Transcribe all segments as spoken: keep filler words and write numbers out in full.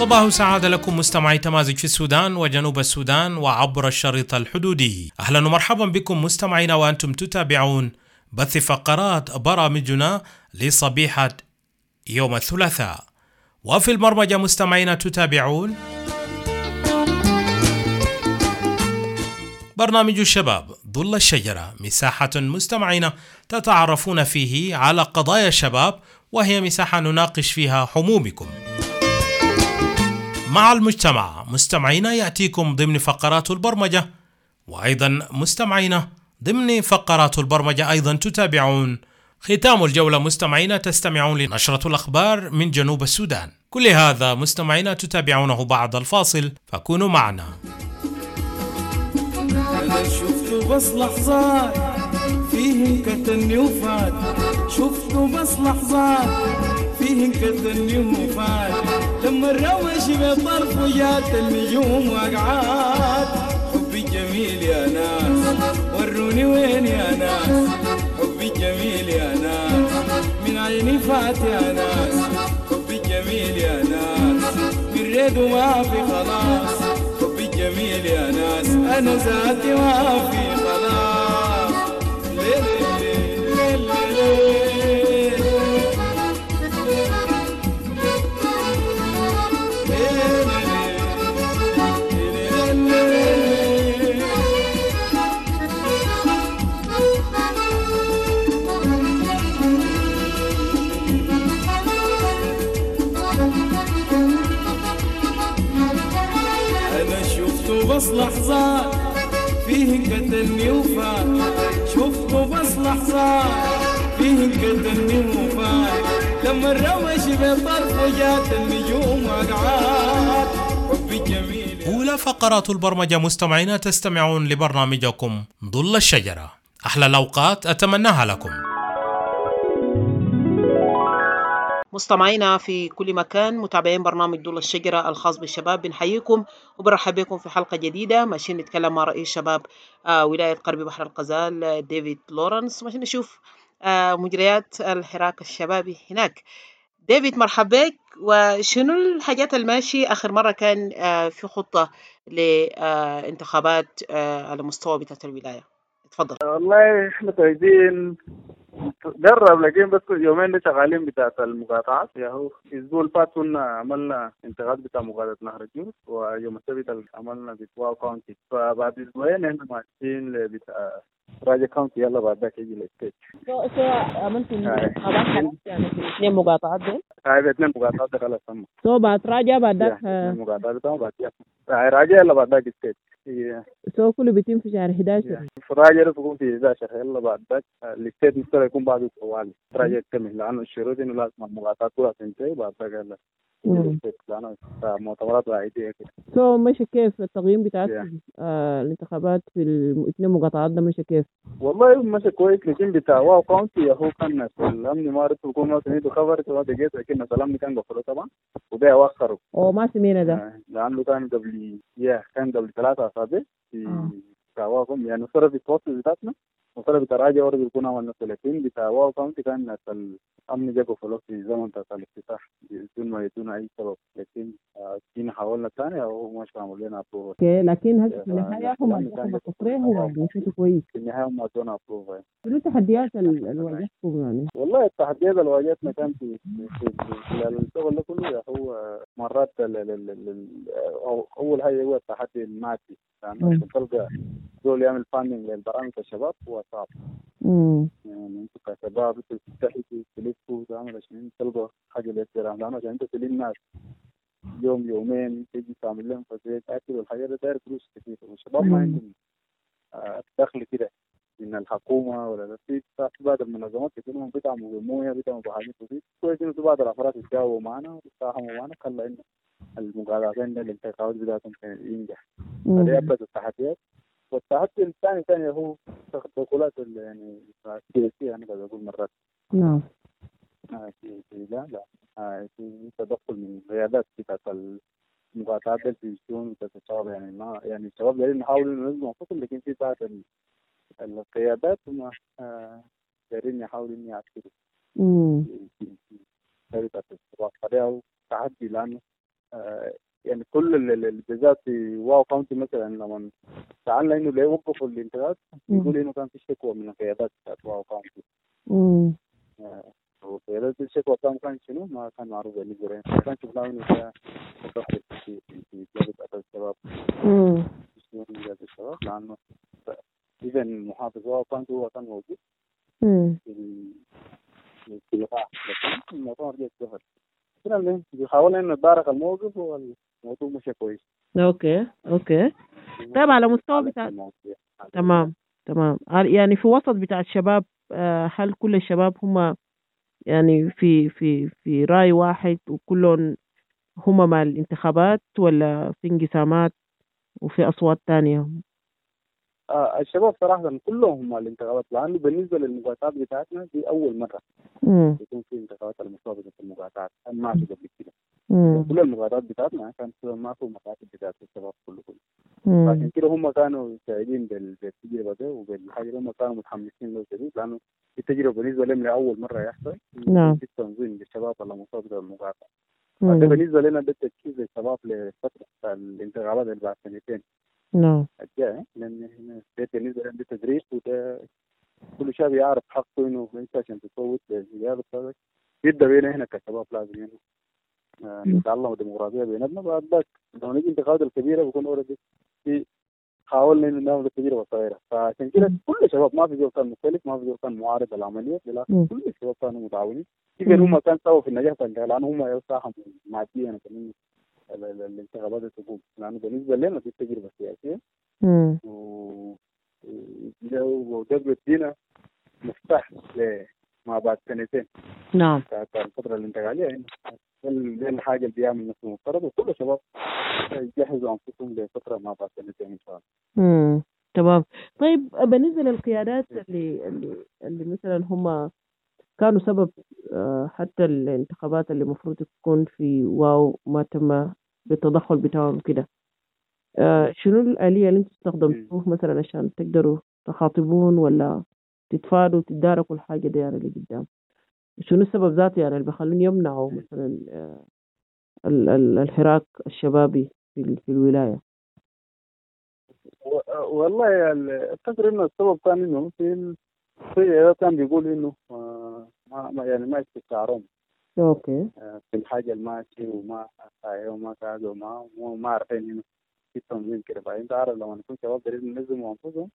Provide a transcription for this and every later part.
صباح سعادة لكم مستمعي تمازج في السودان وجنوب السودان وعبر الشريط الحدودي. أهلا ومرحبا بكم مستمعينا وأنتم تتابعون بث فقرات برامجنا لصبيحة يوم الثلاثاء. وفي البرمجة مستمعينا تتابعون برنامج الشباب ظل الشجرة، مساحة مستمعين تتعرفون فيه على قضايا الشباب، وهي مساحة نناقش فيها همومكم مع المجتمع. مستمعين يأتيكم ضمن فقرات البرمجة، وأيضا مستمعين ضمن فقرات البرمجة أيضا تتابعون ختام الجولة. مستمعين تستمعون لنشرة الأخبار من جنوب السودان. كل هذا مستمعين تتابعونه بعد الفاصل، فكونوا معنا. أنا شفت بس لحظات فيهن كتني وفات، شفت بس لحظات فيهن كتني وفات، لما الروش بطرف وجات النجوم وقعات. حبي جميل يا ناس وروني وين يا ناس، حبي جميل يا ناس من عيني فات يا ناس، حبي جميل يا ناس من ريد وما في خلاص، حبي جميل يا ناس أنا ذاتي ما في خلاص. ليل ليل ليل بس لحظات فيهن كتني وفات، شفته بس لحظات فيهن كتني وفات، لما الروش بطرف وجات النجوم وقعات. حبي جميل. أولى فقرات البرمجة مستمعين تستمعون لبرنامجكم ظل الشجرة. أحلى الأوقات أتمناها لكم. مستمعينا في كل مكان، متابعين برنامج ظل الشجرة الخاص بالشباب، بنحييكم وبرحب بكم في حلقة جديدة. ماشيين نتكلم مع رئيس شباب آه ولاية غرب بحر الغزال آه ديفيد لورنس، ماشيين نشوف آه مجريات الحراك الشبابي هناك. ديفيد مرحب بك، وشنو الحاجات الماشي آخر مرة كان آه في خطة لانتخابات آه على مستوى بتاعة الولاية؟ تفضل. والله احنا كويسين، جرب لكن بس يومين ده شغالين بتاعت المقاطعات. يا هو الاسبوع اللي فات كنا عملنا انتخابات بتاع مقاطعة نهر الجود، ويوم السبت عملنا بتواو كاونتي، فبعد اسبوعين احنا ماشيين لبتاع راجا كاونتي، يلا بعد ذاك يجي للستيت. سو سو عملتوا انتخابات خلاص يعني في اثنين مقاطعات دول؟ هاي اثنين مقاطعات ده خلاص تم. سو بعد راجع بعد ذاك اثنين مقاطعات تم بعد ذاك راجع يلا بعد ذاك ستيت. سو كله بيتم في شهر إحدى عشر. راجع تكون في إحدى عشر يلا بعد ذاك الستيت مستوى يكون بعد طوال راجع كمل، لأنه الشروط إنه لازم المقاطعات كلها تنتهي بعد ذاك يلا الستيت، لأنه مؤتمرات رئيسية كده. سو ماشي كيف التقييم بتاع آه الانتخابات في الاثنين مقاطعات ده ماشي كيف؟ والله ماشي كويس، لكن بتاع واو كاونتي هو كان الأمن ما رد يكون ما سميته خبر سواء دقيت، لكن الأمن كان قفله طبعا وده وخروا. أو ما سمينا ده؟ آه. لأنه كان قبل يا كان قبل ثلاثة أسابيع في كواكم، يعني صار في توصل ذاتنا وصار بتراجع ورد يكون عملنا ثلاثين بتاع واو كاونتي، كان الأمن جاكو فلوس في زمن تاع الافتتاح بدون ما يدون أي سبب، لكن كنا حاولنا ثاني أو مش عملوا لنا أبروف. أوكي، لكن هسه في النهاية هم اللي التصريح هو مشيته كويس. في النهاية هم أدونا أبروف. شنو التحديات اللي واجهتكم يعني؟ والله التحديات اللي واجهتنا كان في في خلال الشغل ده كله هو مرات أول حاجة هو التحدي المادي، لأنه يعني تلقى دول يعمل فاندنج للبرامج الشباب هو صعب. امم يعني انتوا كشباب انتوا تستحقوا تلفوا تعملوا عشان تلقوا حاجه للكلام، لانه عشان انت تلين الناس يوم يومين تيجي تعمل لهم فزي تاكل والحاجات دي داير فلوس كتير، والشباب ما عندهم دخل كده من الحكومه ولا في بعض المنظمات يكونوا بيدعموا بالمويه بيدعموا بحاجات كتير كويس، انه بعض الافراد يتجاوبوا معنا ويتفاهموا معنا خلى ان المقاطعتين الانتخابات بتاعتهم ينجح. هذه ابرز التحديات. والتحدي الثاني ثاني هو تدخلات يعني السياسية، أنا قاعد أقول مرات. نعم. في في لا لا في تدخل من قيادات بتاعت المقاطعات في الشؤون بتاعت الشباب، يعني ما يعني الشباب قاعدين نحاول ننظم أنفسهم، لكن في بعض القيادات هم قاعدين يحاولوا إني يعكسوا. امم. في في في بتاعت الشباب، فده تحدي، لأنه آه يعني كل الجزات في واو كاونتي مثلا لما سألنا إنه ليه وقفوا الانتخابات يقول إنه كان في شكوى من القيادات بتاعت واو كاونتي. آه وقيادات الشكوى كان كان شنو ما كان معروف بالنسبة لنا، ما كان شفناه إنه كان في في في جابت الشباب. شنو جابت الشباب لأنه إذا المحافظ واو كاونتي هو كان موجود. في في القاع لكن الموضوع رجع ظهر. كنا بنحاول إنه نتدارك الموقف والموضوع مش كويس. اوكي اوكي طيب على مستوى بتاع تمام تمام يعني في وسط بتاع الشباب، هل كل الشباب هم يعني في في في رأي واحد وكلهم هم مع الانتخابات ولا في انقسامات وفي أصوات تانية؟ آه الشباب صراحة كلهم مع الانتخابات، لأنه بالنسبة للمقاطعات بتاعتنا دي أول مرة مم. يكون في انتخابات المسابقة في المقاطعات، ما في قبل كده. مم. كل المقاطعات بتاعتنا كان ما في مقاطعات بتاعت الشباب كله مم. عشان كده هم كانوا سعيدين بالتجربة ده وبالحاجة، هم كانوا متحمسين له شديد لأنه التجربة بالنسبة لهم لأول مرة يحصل. نعم. في تنظيم للشباب على مسابقة المقاطعة. هذا بالنسبة لنا ده تركيز للشباب لفترة الانتخابات اللي بعد سنتين. نعم. الجاي لأن هنا ده بالنسبة لنا ده تدريس، وده كل شاب يعرف حقه إنه أنت عشان تصوت للزيادة بتاعتك يبدأ بينا هنا كشباب لازم يعني آه نتعلم الديمقراطية بيننا. بعد ذاك لو نيجي الانتخابات الكبيرة بكون أوريدي في حاولنا إنه نعمل التجربة صغيرة. فعشان كده كل الشباب ما في زول كان مختلف، ما في زول كان معارض للعملية، بالعكس كل الشباب كانوا متعاونين. إذا هم كان سوا في النجاح بتاعهم لأن هم يساهموا ماديا كمان الانتخابات تقوم، لأنه بالنسبة لنا دي تجربة سياسية وده بيدينا مفتاح لما بعد سنتين. نعم. بتاعت الفترة الانتقالية يعني دي الحاجة اللي بيعمل نفسه مفترض، وكل الشباب يجهزوا أنفسهم لفترة ما بعد سنتين إن شاء الله. امم تمام. طيب بالنسبة للقيادات اللي اللي اللي مثلا هم كانوا سبب حتى الانتخابات اللي المفروض تكون في واو ما تم بالتدخل بتاعهم كده، شنو الآلية اللي انتم استخدمتوه مثلا عشان تقدروا تخاطبون ولا تتفادوا وتداركوا الحاجة دي يعني اللي قدام؟ شنو السبب ذاته يعني اللي بيخلون يمنعوا مثلا الحراك الشبابي في في الولاية؟ والله أفتكر إنه السبب كان إنه في في كان بيقول إنه ما يعني ما يستشعرون. أوكي. في الحاجة الماشي وما وما كذا وما ما عارفين إنه في تنظيم كده. فأنت عارف لما نكون شباب قريبين ننظموا أنفسهم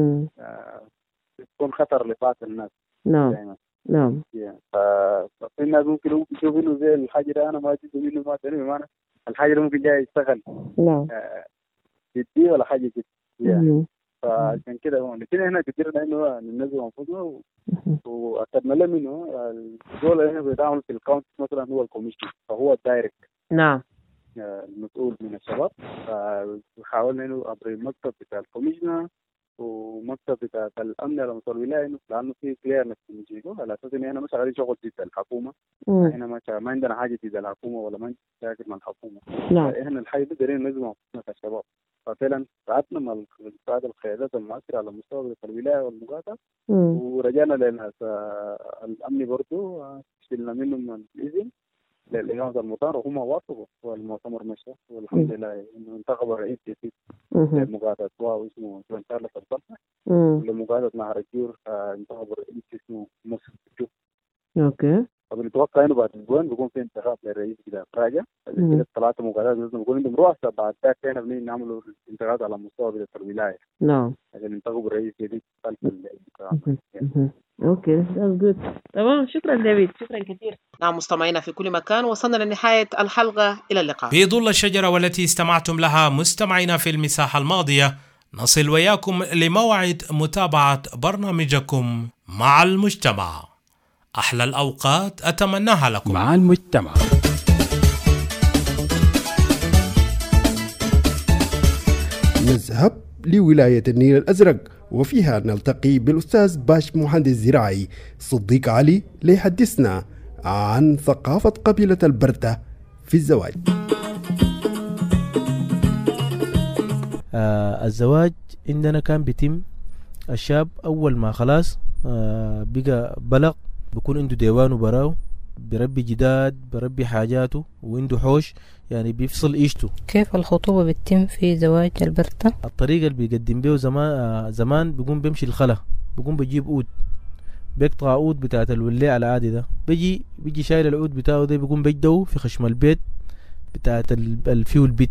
تكون خطر لبعض الناس. نعم. نعم. ففي الناس ممكن يشوف إنه زي الحاجة ده أنا ما أجيب منه ما تاني بمعنى الحاجة ده ممكن جاي يشتغل. نعم. جدي ولا حاجة جدية. فعشان كده هو لكن هنا قدرنا إنه ننظم أنفسنا وأخذنا له منه الدول هنا بيتعامل في الكاونت مثلا هو الكوميشن، فهو الدايركت. نعم. المسؤول من الشباب. فحاولنا إنه عبر المكتب بتاع الكوميشنر ومكتب بتاع الأمن على مستوى الولاية لأنه في كليرنس بنجيبه على أساس إن إحنا مش شغالين شغل ضد الحكومة. إحنا ما ما عندنا حاجة ضد الحكومة ولا ما عندنا مشاكل مع الحكومة. نعم. إحنا الحاجة دي دايرين ننظم أنفسنا كشباب. ففعلا قعدنا مع بعض القيادات المؤثرة على مستوى الولاية والمقاطعة ورجعنا للناس الأمن برضو شلنا منهم الإذن للإجازة المطار وهم وافقوا والمؤتمر مشى والحمد لله إنه انتخب الرئيس جديد لمقاطعة واو اسمه جون كارلوس البرتا، ولمقاطعة نهر الجور انتخب الرئيس اسمه مصر جو. أوكي. فبنتوقع إنه بعد أسبوعين بيكون في انتخاب للرئيس كده راجع. كده ثلاثة مقاطعات لازم يكون عندهم رؤساء، بعد ذاك إحنا بنيجي نعملوا انتخابات على مستوى بداية الولاية. نعم. عشان ينتخبوا الرئيس جديد خلف الانتخاب. اوكي that's good. تمام. شكرا ديفيد، شكرا كثير. نعم مستمعينا في كل مكان، وصلنا لنهاية الحلقة. إلى اللقاء. في ظل الشجرة والتي استمعتم لها مستمعينا في المساحة الماضية، نصل وياكم لموعد متابعة برنامجكم مع المجتمع. أحلى الأوقات أتمناها لكم مع المجتمع. نذهب لولاية النيل الأزرق وفيها نلتقي بالأستاذ باش مهندس زراعي صديق علي ليحدثنا عن ثقافة قبيلة البرتة في الزواج. آه الزواج عندنا كان بيتم الشاب أول ما خلاص آه بقى بلغ بيكون عنده ديوان وبراو بربي جداد بربي حاجاته وعنده حوش يعني بيفصل إيشته. كيف الخطوبة بتتم في زواج البرتة؟ الطريقة اللي بيقدم بيه زمان آه زمان بيقوم بيمشي الخلا، بيقوم بيجيب عود، بيقطع عود بتاعت الولاع العادي ده، بيجي بيجي شايل العود بتاعه ده، بيقوم بيجدو في خشم البيت بتاعت الفيو البيت،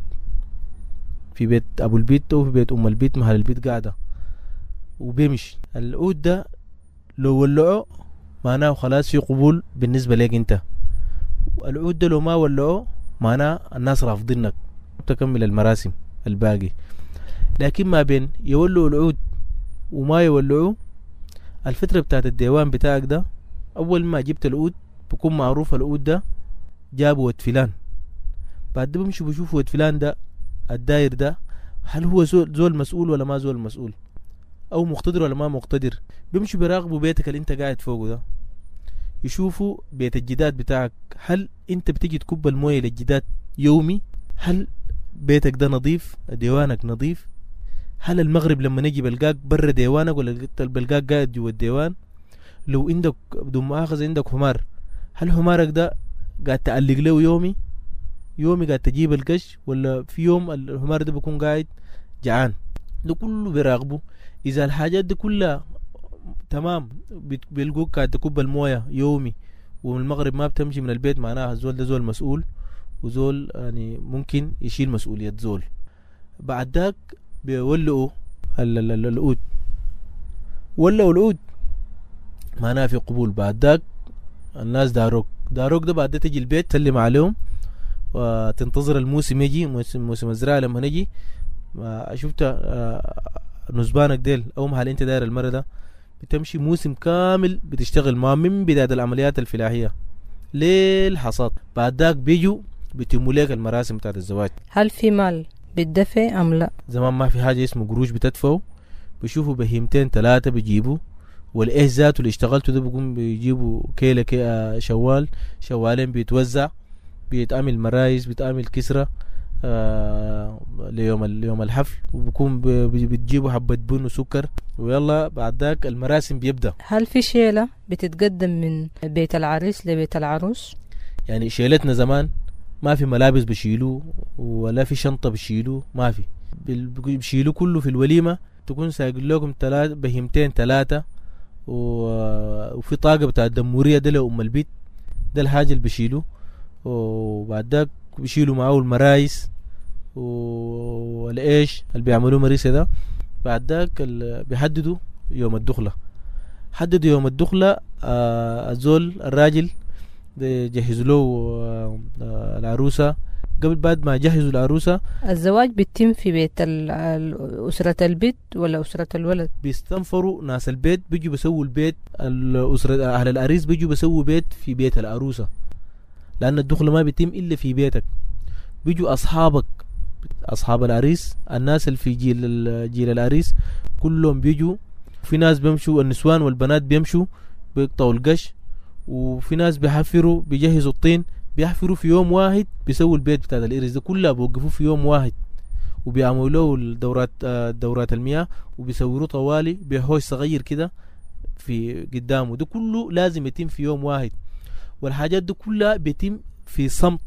في بيت أبو البيت وفي بيت أم البيت محل البيت قاعدة، وبيمشي العود ده. لو ولعه معناه خلاص في قبول بالنسبة لك انت. العود ده لو ما ولعه معناه الناس رافضينك، تكمل المراسم الباقي. لكن ما بين يولعوا العود وما يولعوا، الفترة بتاعت الديوان بتاعك ده أول ما جبت العود بكون معروف العود ده جابوا ود فلان. بعد ده بمشي بشوفوا ود فلان ده الداير ده هل هو زول, زول مسؤول ولا ما زول مسؤول، أو مقتدر ولا ما مقتدر. بيمشوا بيراقبوا بيتك اللي انت قاعد فوقه ده، يشوفوا بيت الجداد بتاعك، هل انت بتيجي تكب المويه للجداد يومي، هل بيتك ده نظيف، ديوانك نظيف، هل المغرب لما نجي بلقاك برا ديوانك ولا بلقاك قاعد جوا الديوان. لو عندك بدون مؤاخذة عندك حمار، هل حمارك ده قاعد تعلق له يومي يومي قاعد تجيب القش، ولا في يوم الحمار ده بيكون قاعد جعان. ده كله بيراقبوا. إذا الحاجات دي كلها تمام بيلقوك قاعد تكب المويه يومي ومن المغرب ما بتمشي من البيت، معناها الزول ده زول مسؤول، وزول يعني ممكن يشيل مسؤولية زول. بعد ذاك بيولقوا العود، ولقوا العود معناها في قبول. بعد ذاك الناس داروك داروك ده بعد ده تجي البيت تسلم عليهم وتنتظر الموسم يجي، موسم موسم الزراعة لما نجي. شفت نسبانك ديل أو محل انت داير المرة ده بتمشي موسم كامل بتشتغل معه من بداية العمليات الفلاحية للحصاد. بعد ذاك بيجوا بيتموا لك المراسم بتاعت الزواج. هل في مال بتدفع أم لا؟ زمان ما في حاجة اسمه قروش بتدفعوا، بيشوفوا بهيمتين ثلاثة بيجيبوا، والإيه ذاته اللي اشتغلته ده بيقوم بيجيبوا كيلة كي شوال شوالين بيتوزع، بيتعمل مرايز بيتعمل كسرة آه ليوم ليوم الحفل، وبكون بتجيبوا حبة بن وسكر، ويلا بعد ذاك المراسم بيبدأ. هل في شيلة بتتقدم من بيت العريس لبيت العروس؟ يعني شيلتنا زمان ما في ملابس بشيلوه ولا في شنطة بشيلوه، ما في، بشيلوه كله في الوليمة. تكون سايقل لكم ثلاثة بهيمتين ثلاثة وفي طاقة بتاع الدمورية ده لأم البيت، ده الحاجة اللي بشيلوه. وبعد ذاك بيشيلوا معه المرايس والإيش اللي بيعملوه مريسة ده. بعد ذاك بيحددوا يوم الدخلة، حددوا يوم الدخلة. آه الزول الراجل جهزوا له آه العروسة. قبل بعد ما يجهزوا العروسة الزواج بيتم في بيت أسرة البيت ولا أسرة الولد؟ بيستنفروا ناس البيت بيجوا بيسووا البيت، الأسرة أهل العريس بيجوا بيسووا بيت في بيت العروسة، لأن الدخلة ما بيتم إلا في بيتك. بيجوا أصحابك أصحاب العريس، الناس اللي في جيل جيل العريس كلهم بيجوا. في ناس بيمشوا النسوان والبنات بيمشوا بيقطعوا القش، وفي ناس بيحفروا بيجهزوا الطين بيحفروا في يوم واحد، بيسووا البيت بتاع الإرز ده كله بيوقفوه في يوم واحد، وبيعملوا له الدورات دورات المياه، وبيسوروه طوالي بحوش صغير كده في قدامه. ده كله لازم يتم في يوم واحد، والحاجات دي كلها بيتم في صمت،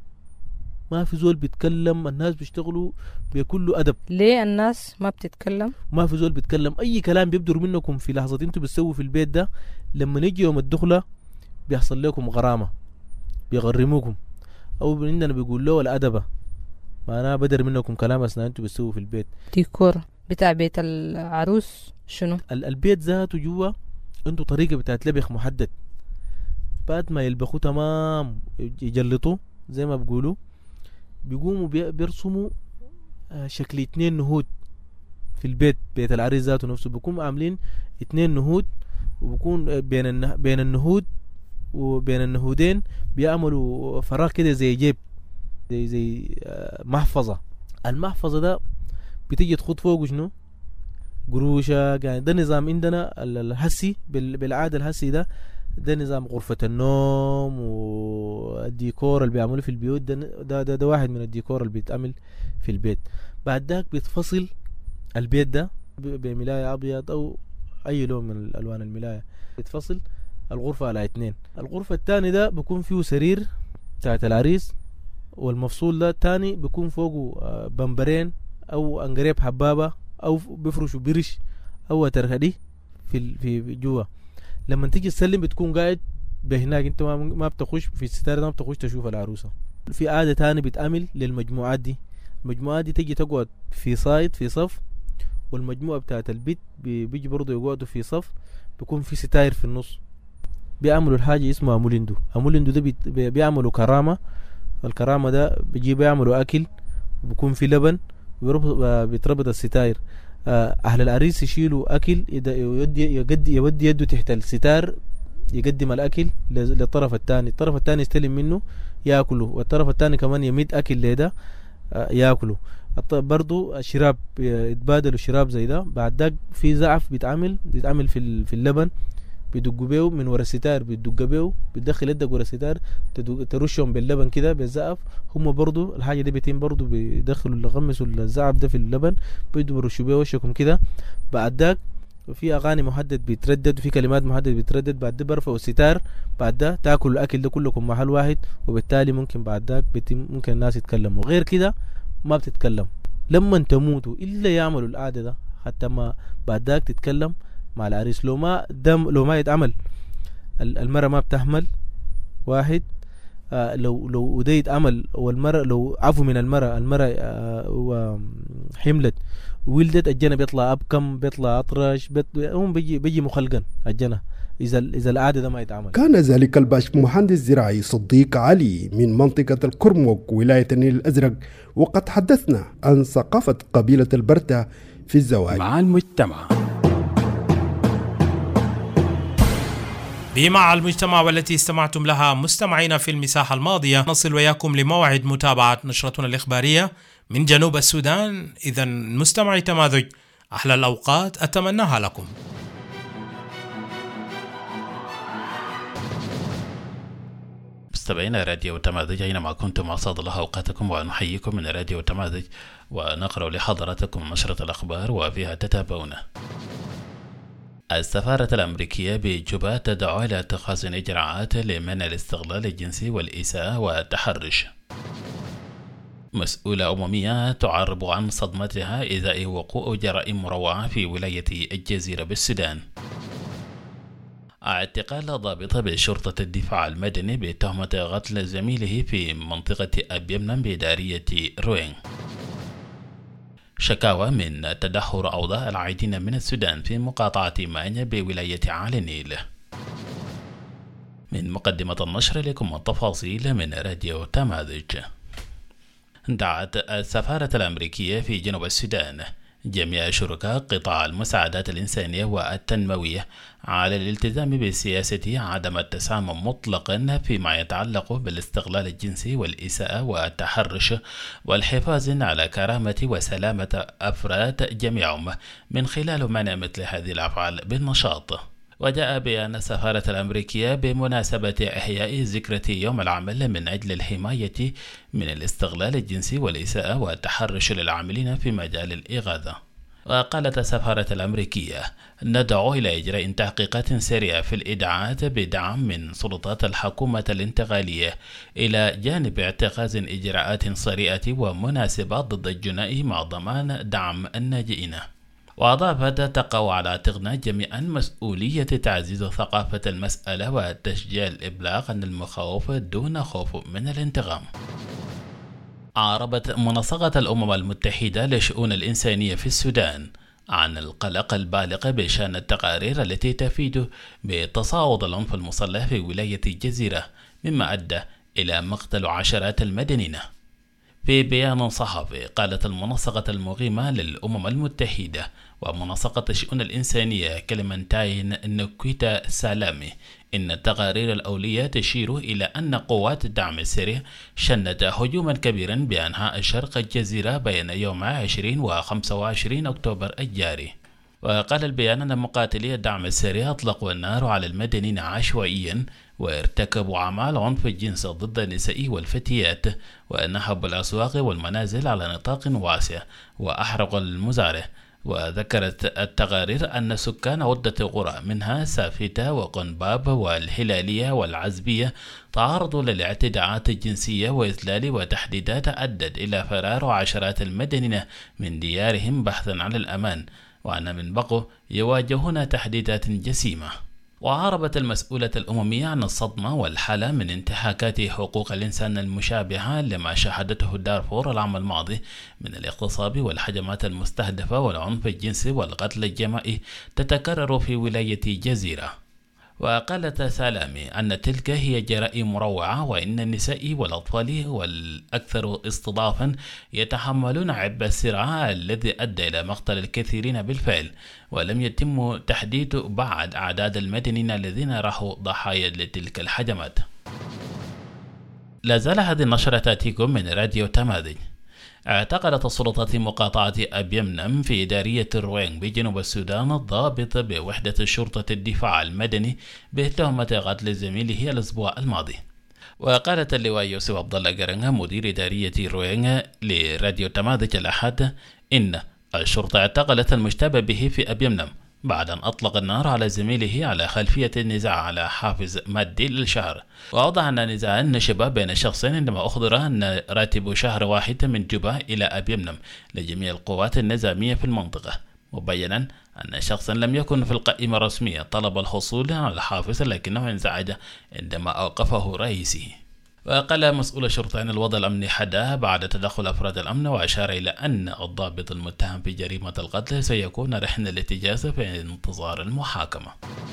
ما في زول بيتكلم، الناس بيشتغلوا بكل أدب. ليه الناس ما بتتكلم؟ ما في زول بيتكلم، أي كلام بيبدر منكم في لحظة انتوا بتسووا في البيت ده، لما نيجي يوم الدخلة بيحصل لكم غرامة، بيغرموكم، أو عندنا بيقول له الأدبة، معناها بدر منكم كلام أثناء انتوا بتسووا في البيت. ديكور بتاع بيت العروس شنو؟ البيت ذاته جوا انتوا طريقة بتاعت لبخ محدد، بعد ما يلبخوا تمام يجلطوا زي ما بيقولوا، بيقوموا بيرسموا شكل اتنين نهود في البيت. بيت العريس ذاته نفسه بيكون عاملين اتنين نهود، وبيكون بين النه... بين النهود وبين النهودين بيعملوا فراغ كده زي جيب، زي زي محفظة. المحفظة ده بتيجي تخط فوق شنو قروشة. يعني ده نظام عندنا الهسي بالعادة، الهسي ده ده نظام غرفة النوم والديكور اللي بيعملوا في البيوت. ده ده, ده, ده واحد من الديكور اللي بيتعمل في البيت. بعد ذاك بيتفصل البيت ده بملاية أبيض أو أي لون من الألوان الملاية، بيتفصل الغرفة على اتنين. الغرفة التاني ده بيكون فيه سرير بتاعت العريس، والمفصول ده التاني بيكون فوقه بمبرين أو أنقريب حبابة أو بيفرشوا برش أو ترهدي في في جوا. لما تيجي تسلم بتكون قاعد بهناك، انت ما بتخش في الستار، ما بتخش تشوف العروسة. في عادة تاني بتعمل للمجموعات دي، المجموعات دي تيجي تقعد في صايد في صف، والمجموعة بتاعت البيت بيجي برضو يقعدوا في صف، بيكون في ستاير في النص. بيعملوا الحاجة اسمها أموليندو. أموليندو ده بي بيعملوا كرامة. الكرامة ده بيجي بيعملوا أكل، بيكون في لبن، بيتربط الستاير. أهل العريس يشيلوا أكل، يودي يودي يودي يده تحت الستار، يقدم الأكل للطرف الثاني، الطرف الثاني يستلم منه يأكله، والطرف الثاني كمان يمد أكل لده يأكله. برضو الشراب يتبادلوا شراب زي ده. بعد ذاك في زعف بيتعمل بيتعمل في في اللبن، بيدقوا بيه من ورا الستار، بيدق بيه، بتدخل يدك ورا الستار ترشهم باللبن كده بالزعف. هم برضو الحاجة دي بيتم برضو بيدخلوا يغمسوا الزعف ده في اللبن، بيدوا برشوا بيه وشكم كده. بعد ذاك في اغاني محدد بيتردد وفي كلمات محدد بيتردد. بعد ده برفعوا الستار، بعد ده تاكلوا الاكل ده كلكم محل واحد، وبالتالي ممكن بعد ذاك ممكن الناس يتكلموا. غير كده ما بتتكلم. لما تموتوا الا يعملوا العاده ده، حتى ما بعد ذاك تتكلم مع العريس. لو ما دم لو ما يتعمل المرأة ما بتحمل واحد. آه لو لو ده يتعمل والمرأة لو عفوا من المرأة المرأة آه حملت ولدت، الجنة بيطلع أبكم، بيطلع أطرش، بيط... هم بيجي بيجي مخلقا الجنة إذا إذا العادة ده ما يتعمل. كان ذلك الباش مهندس زراعي صديق علي من منطقة الكرمك ولاية النيل الأزرق، وقد حدثنا عن ثقافة قبيلة البرتة في الزواج مع المجتمع. بمع المجتمع والتي استمعتم لها مستمعينا في المساحة الماضية، نصل وياكم لموعد متابعة نشرتنا الإخبارية من جنوب السودان. إذا مستمعي تماذج، أحلى الأوقات أتمناها لكم. مستمعينا راديو تماذج أينما كنتم، أسعد الله أوقاتكم ونحييكم من راديو تماذج، ونقرأ لحضراتكم نشرة الأخبار وفيها تتابعون. السفارة الأمريكية بجوبا تدعو إلى اتخاذ إجراءات لمنع الاستغلال الجنسي والإساءة والتحرش. مسؤولة أممية تعرب عن صدمتها إزاء وقوع جرائم مروعة في ولاية الجزيرة بالسودان. اعتقال ضابط بشرطة الدفاع المدني بتهمة قتل زميله في منطقة أبيمنم بدارية روين. شكاوى من تدهور أوضاع العائدين من السودان في مقاطعة مانيا بولاية عالي النيل. من مقدمة النشر لكم التفاصيل من راديو تماذج. دعت السفارة الأمريكية في جنوب السودان جميع شركاء قطاع المساعدات الإنسانية والتنموية على الالتزام بسياسة عدم التسامح مطلقا فيما يتعلق بالاستغلال الجنسي والإساءة والتحرش، والحفاظ على كرامة وسلامة أفراد جميعهم من خلال منع مثل هذه الأفعال بالنشاط. وجاء بيان السفارة الأمريكية بمناسبة إحياء ذكرى يوم العمل من أجل الحماية من الاستغلال الجنسي والإساءة والتحرش للعاملين في مجال الإغاثة. وقالت السفارة الأمريكية: ندعو إلى إجراء تحقيقات سريعة في الإدعاءات بدعم من سلطات الحكومة الانتقالية، إلى جانب اتخاذ إجراءات صريحة ومناسبة ضد الجنائي مع ضمان دعم الناجئين. وأضافت: تقع على عاتقنا جميعا مسؤولية تعزيز ثقافة المسألة وتشجيع الإبلاغ عن المخاوف دون خوف من الانتقام. أعربت منسقة الأمم المتحدة لشؤون الإنسانية في السودان عن القلق البالغ بشأن التقارير التي تفيد بتصاعد العنف المسلح في ولاية الجزيرة، مما أدى إلى مقتل عشرات المدنيين. في بيان صحفي قالت المنسقة المقيمة للأمم المتحدة ومنسقة الشؤون الإنسانية كلمنتاين نكويتا سالامي إن التقارير الأولية تشير إلى أن قوات الدعم السريع شنت هجوما كبيرا بأنحاء شرق الجزيرة بين يوم عشرين وخمسة وعشرين أكتوبر الجاري. وقال البيان أن مقاتلي الدعم السريع أطلقوا النار على المدنيين عشوائيا، وارتكبوا أعمال عنف الجنس ضد النساء والفتيات، ونهبوا الأسواق والمنازل على نطاق واسع، وأحرقوا المزارع، وذكرت التقارير أن سكان عدة قرى منها سافتة وقنباب والهلالية والعزبية تعرضوا للاعتداءات الجنسية وإذلال وتحديدات أدت إلى فرار عشرات المدنيين من ديارهم بحثا عن الأمان، وأن من بقوا يواجهون تحديدات جسيمة. وعربت المسؤولة الأممية عن الصدمة والحالة من انتهاكات حقوق الإنسان المشابهة لما شهدته دارفور العام الماضي من الاغتصاب والهجمات المستهدفة والعنف الجنسي والقتل الجماعي تتكرر في ولاية جزيرة. وقالت سلامي أن تلك هي جرائم مروعة، وإن النساء والأطفال والأكثر استضعافا يتحملون عبء الصراع الذي أدى إلى مقتل الكثيرين بالفعل، ولم يتم تحديد بعد أعداد المدنيين الذين راحوا ضحايا لتلك الهجمات. لا زال هذه النشرة تأتيكم من راديو تماذج. اعتقلت السلطات مقاطعة أبيمنم في إدارية الروينغ بجنوب السودان الضابط بوحدة شرطة الدفاع المدني بتهمة قتل زميله الأسبوع الماضي. وقالت اللواء يوسف عبد الله قرنغ مدير إدارية الروينغ لراديو تماذج الأحد إن الشرطة اعتقلت المشتبه به في أبيمنم بعد أن أطلق النار على زميله على خلفية النزاع على حافز مادي للشهر. وأوضح أن نزاعا نشب بين الشخصين عندما أخبر أن راتب شهر واحد من جوبا إلى أبيمنم لجميع القوات النظامية في المنطقة، مبينا أن شخصا لم يكن في القائمة الرسمية طلب الحصول على الحافز لكنه انزعج عندما أوقفه رئيسه. وقال مسؤول الشرطة أن الوضع الأمني حدا بعد تدخل أفراد الأمن، وأشار إلى أن الضابط المتهم في جريمة القتل سيكون رهن الاتجاز في انتظار المحاكمة.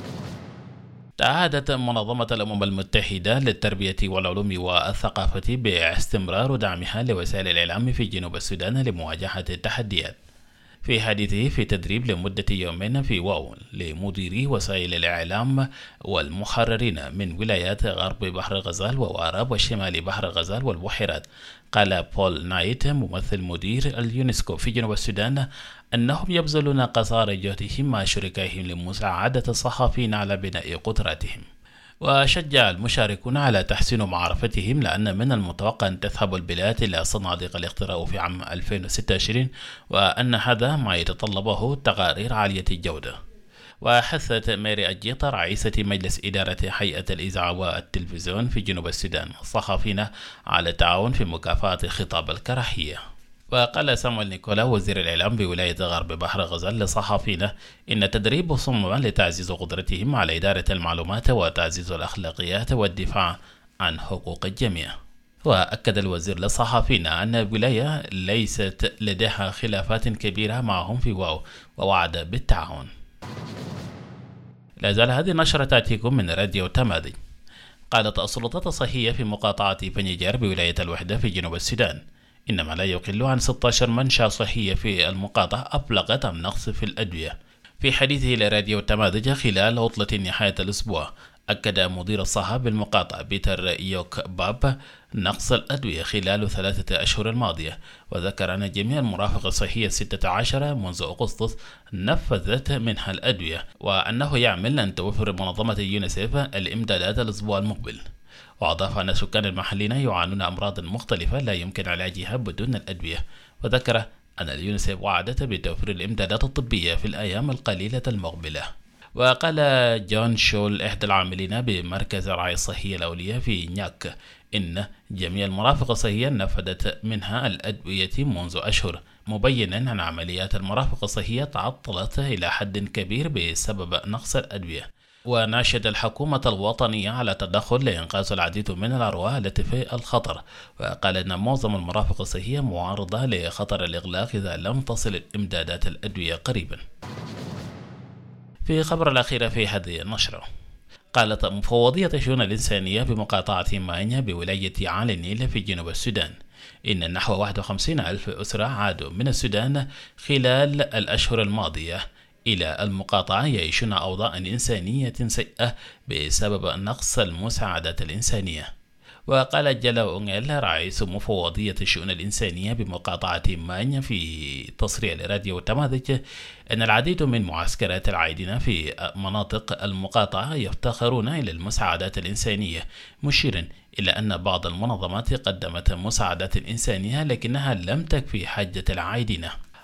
تعهدت منظمة الأمم المتحدة للتربية والعلوم والثقافة باستمرار دعمها لوسائل الإعلام في جنوب السودان لمواجهة التحديات. في حديثه في تدريب لمدة يومين في واو لمديري وسائل الإعلام والمحررين من ولايات غرب بحر الغزال وواراب وشمال بحر الغزال والبحيرات، قال بول نايت ممثل مدير اليونسكو في جنوب السودان أنهم يبذلون قصارى جهدهم مع شركائهم لمساعدة الصحفيين على بناء قدراتهم. وشجع المشاركون على تحسين معرفتهم، لأن من المتوقع أن تذهب البلاد إلى صناديق الاختراع في عام ألفين وستة وعشرين، وأن هذا ما يتطلبه تقارير عالية الجودة. وحثت ماري أجيطة رئيسة مجلس إدارة هيئة الإذاعة والتلفزيون في جنوب السودان الصحفيين على التعاون في مكافحة خطاب الكراهية. وقال سامويل نيكولا وزير الإعلام بولاية غرب بحر الغزال للصحفيين إن تدريب صمم لتعزيز قدرتهم على إدارة المعلومات وتعزيز الأخلاقيات والدفاع عن حقوق الجميع. وأكد الوزير للصحفيين أن الولاية ليست لديها خلافات كبيرة معهم في واو، ووعد بالتعاون. لا زال هذه النشرة تأتيكم من راديو تماذج. قالت السلطات الصحية في مقاطعة بنيجار بولاية الوحدة في جنوب السودان إن ما لا يقل عن ستة عشر منشأة صحية في المقاطعة أبلغت عن نقص في الأدوية. في حديثه لراديو تماذج خلال عطلة نهاية الأسبوع، أكد مدير الصحة بالمقاطعة بيتر يوك باب نقص الأدوية خلال ثلاثة أشهر الماضية، وذكر أن جميع المرافق الصحية الستة عشر منذ أغسطس نفذت منها الأدوية، وأنه يعمل أن توفر منظمة يونيسيف الإمدادات الأسبوع المقبل. وأضاف أن السكان المحليين يعانون أمراض مختلفة لا يمكن علاجها بدون الأدوية، وذكر أن اليونيسيف وعدت بتوفير الإمدادات الطبية في الأيام القليلة المقبلة. وقال جون شول إحدى العاملين بمركز الرعاية الصحية الأولية في نياك إن جميع المرافق الصحية نفذت منها الأدوية منذ أشهر، مبينا أن عمليات المرافق الصحية تعطلت إلى حد كبير بسبب نقص الأدوية. وناشد الحكومة الوطنية على التدخل لإنقاذ العديد من الأرواح التي في الخطر، وقال أن معظم المرافق الصحية معرضة لخطر الإغلاق إذا لم تصل إمدادات الأدوية قريبا. في خبر الأخير في هذه النشرة، قالت مفوضية الشؤون الإنسانية بمقاطعة ماينيا بولاية عالي النيل في جنوب السودان إن نحو واحد وخمسين ألف أسرة عادوا من السودان خلال الأشهر الماضية إلى المقاطعة يعيشون أوضاع إنسانية سيئة بسبب نقص المساعدات الإنسانية. وقال جلاو أونيل رئيس مفوضية الشؤون الإنسانية بمقاطعة مانيا في تصريح لراديو تماذج أن العديد من معسكرات العائدين في مناطق المقاطعة يفتقرون إلى المساعدات الإنسانية، مشيرا إلى أن بعض المنظمات قدمت مساعدات إنسانية لكنها لم تكفي حاجة العائدين.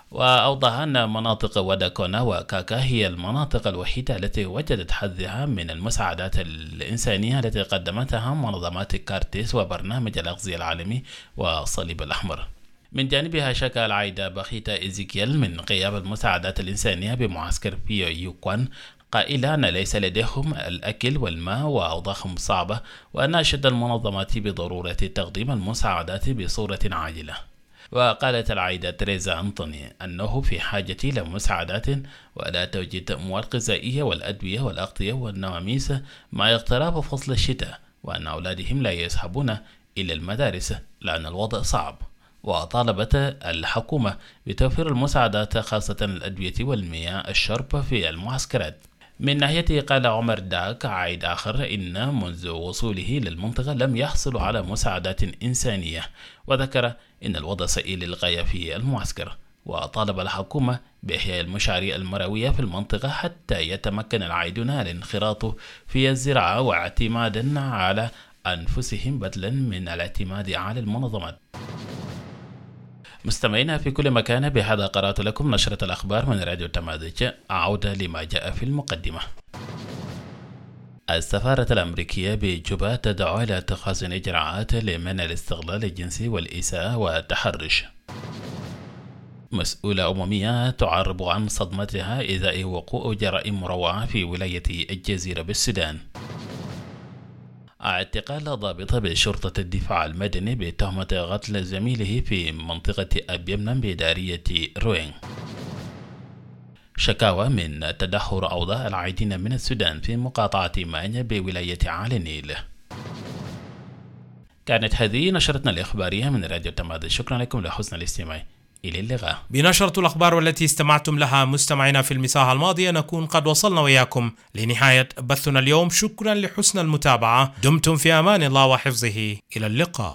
وأوضح أن مناطق وداكونا وكاكا هي المناطق الوحيدة التي وجدت حظها من المساعدات الإنسانية التي قدمتها منظمات كارتيس وبرنامج الأغذية العالمي والصليب الأحمر. من جانبها شكى العايدة بخيتا إزيكيل من غياب المساعدات الإنسانية بمعسكر بيو يوكوان، قائلا أن ليس لديهم الأكل والماء وأوضاعهم صعبة، وأن أشد المنظمات بضرورة تقديم المساعدات بصورة عاجلة. وقالت العايدة تريزا أنطوني أنه في حاجة لمساعدات ولا توجد أموال غذائية والأدوية والأغطية والنواميس مع اقتراب فصل الشتاء، وأن أولادهم لا يذهبون إلى المدارس لأن الوضع صعب. وطالبت الحكومة بتوفير المساعدات خاصة الأدوية والمياه الشرب في المعسكرات. من ناحيته قال عمر داك عايد آخر إن منذ وصوله للمنطقة لم يحصل على مساعدات إنسانية، وذكر إن الوضع سيء للغاية في المعسكر، وطالب الحكومة بإحياء المشاريع المروية في المنطقة حتى يتمكن العايدون الانخراط في الزراعة واعتمادا على أنفسهم بدلا من الاعتماد على المنظمات. مستمعينا في كل مكان، بهذا قرأت لكم نشرة الأخبار من راديو تمازج. عودة لما جاء في المقدمة. السفارة الأمريكية بجوبا تدعو إلى اتخاذ إجراءات لمنع الاستغلال الجنسي والإساءة والتحرش. مسؤولة أممية تعرب عن صدمتها إزاء وقوع جرائم مروعة في ولاية الجزيرة بالسودان. اعتقال ضابط بشرطة الدفاع المدني بتهمة قتل زميله في منطقة أبيمنم بإدارية روين. شكاوى من تدهور أوضاع العائدين من السودان في مقاطعة مانيا بولاية عالي النيل. كانت هذه نشرتنا الإخبارية من راديو تمازج. شكرا لكم لحسن الاستماع. إلى اللقاء. بنشرة الأخبار والتي استمعتم لها مستمعينا في المساحة الماضية نكون قد وصلنا وإياكم لنهاية بثنا اليوم. شكرا لحسن المتابعة. دمتم في أمان الله وحفظه. إلى اللقاء.